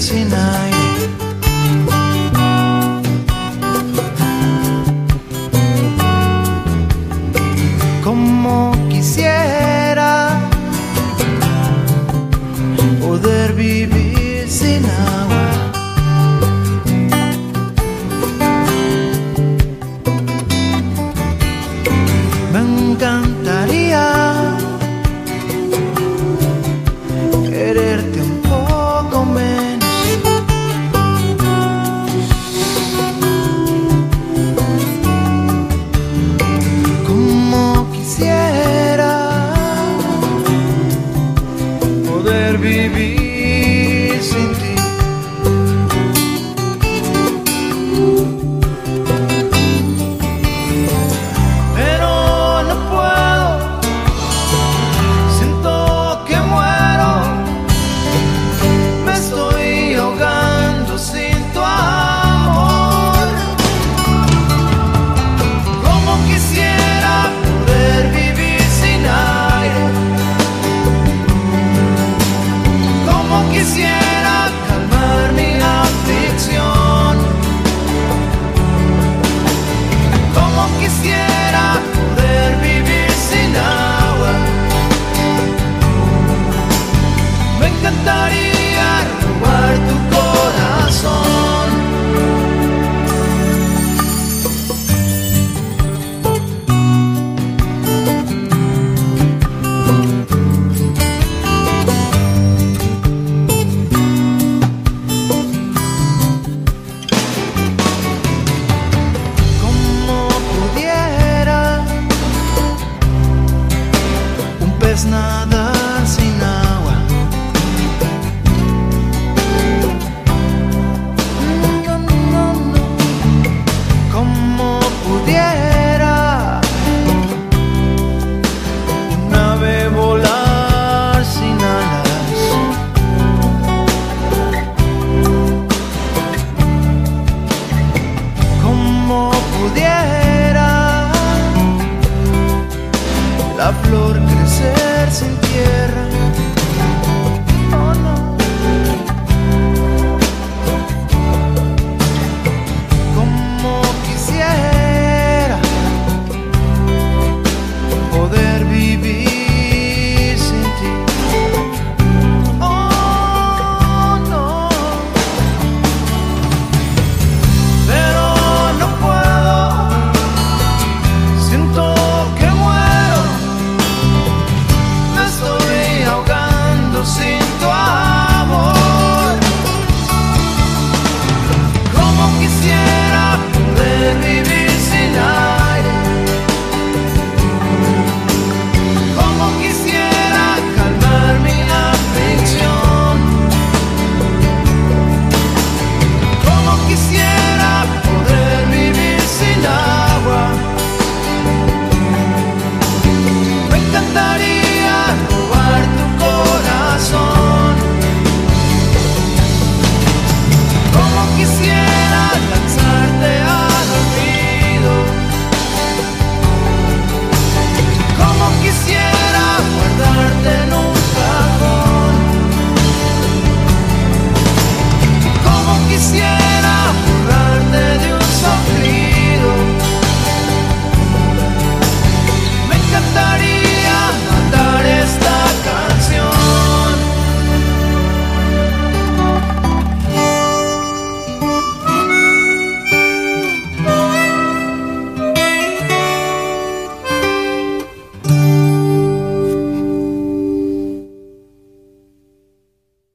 sin aire. Como quisiera poder vivir sin agua. Me encantaría quererte un poco menos. Como quisiera poder vivir sin ti. Pero no puedo, siento que muero, me estoy ahogando sin tu amor. Como quisiera poder vivir sin aire. Como quisiera calmar mi aflicción. Como quisiera poder vivir sin agua. Me encantaría robar tu corazón. Como pudiera un pez nadar sin agua. No, no, no. Como pudiera un ave volar sin alas. Como pudiera la flor crecer sin tierra.